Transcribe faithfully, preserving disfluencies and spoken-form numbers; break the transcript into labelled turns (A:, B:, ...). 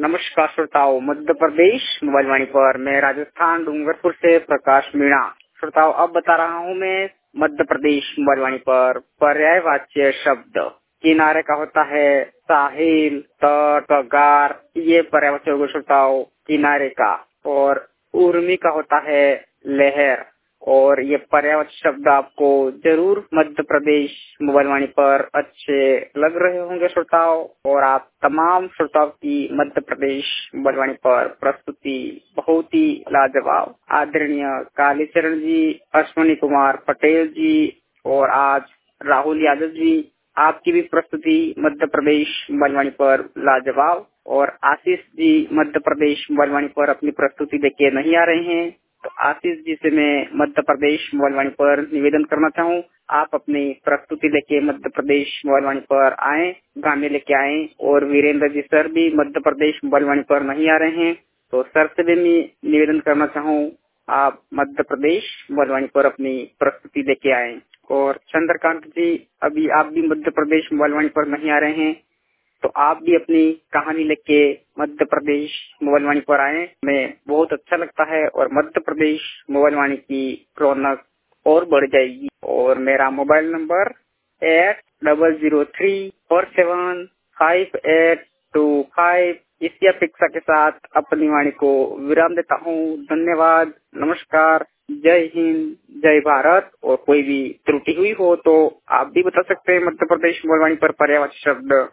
A: नमस्कार श्रोताओं, मध्य प्रदेश मोबाइल वाणी पर मैं राजस्थान डूंगरपुर से प्रकाश मीणा। श्रोताओं, अब बता रहा हूँ मैं मध्य प्रदेश मोबाइल वाणी पर पर्यायवाच्य शब्द। किनारे का होता है साहिल, तट, गार, ये पर्यायवाच्य होगा श्रोताओं किनारे का। और उर्मी का होता है लहर। और ये पर्यायवाची शब्द आपको जरूर मध्य प्रदेश मोबाइल वाणी पर अच्छे लग रहे होंगे श्रोताओं। और आप तमाम श्रोताओं की मध्य प्रदेश मोबाइल वाणी पर प्रस्तुति बहुत ही लाजवाब। आदरणीय कालीचरण जी, अश्विनी कुमार पटेल जी और आज राहुल यादव जी, आपकी भी प्रस्तुति मध्य प्रदेश मोबाइल वाणी पर लाजवाब। और आशीष जी मध्य प्रदेश मोबाइल वाणी पर अपनी प्रस्तुति देके नहीं आ रहे हैं, तो आशीष जी से मैं मध्य प्रदेश मोबाइल वाणी पर निवेदन करना चाहूँ, आप अपनी प्रस्तुति लेके मध्य प्रदेश मोबाइल वाणी पर आए, गाने लेके आए। और वीरेंद्र जी सर भी मध्य प्रदेश मोबाइल वाणी पर नहीं आ रहे हैं, तो सर से भी मैं निवेदन करना चाहूँ, आप मध्य प्रदेश मोबाइल वाणी पर अपनी प्रस्तुति लेके आए। और चंद्रकांत जी, अभी आप भी मध्य प्रदेश मोबाइल वाणी पर नहीं आ रहे हैं, तो आप भी अपनी कहानी लेके मध्य प्रदेश मोबाइल वाणी पर आए। हमें बहुत अच्छा लगता है और मध्य प्रदेश मोबाइल वाणी की रौनक और बढ़ जाएगी। और मेरा mobile number eight double zero three four seven five eight two five, इसी अपेक्षा के साथ अपनी वाणी को विराम देता हूँ। धन्यवाद, नमस्कार, जय हिंद, जय भारत। और कोई भी त्रुटि हुई हो तो आप भी बता सकते हैं मध्य प्रदेश मोबाइल वाणी पर पर्यायवाची शब्द।